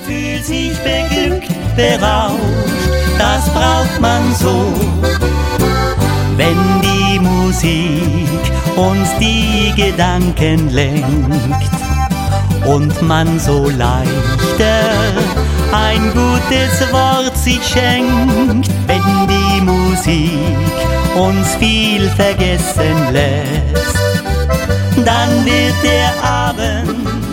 fühlt sich beglückt, berauscht, das braucht man so. Wenn die Musik uns die Gedanken lenkt und man so leichter ein gutes Wort sich schenkt, wenn die Musik uns viel vergessen lässt, dann wird der Abend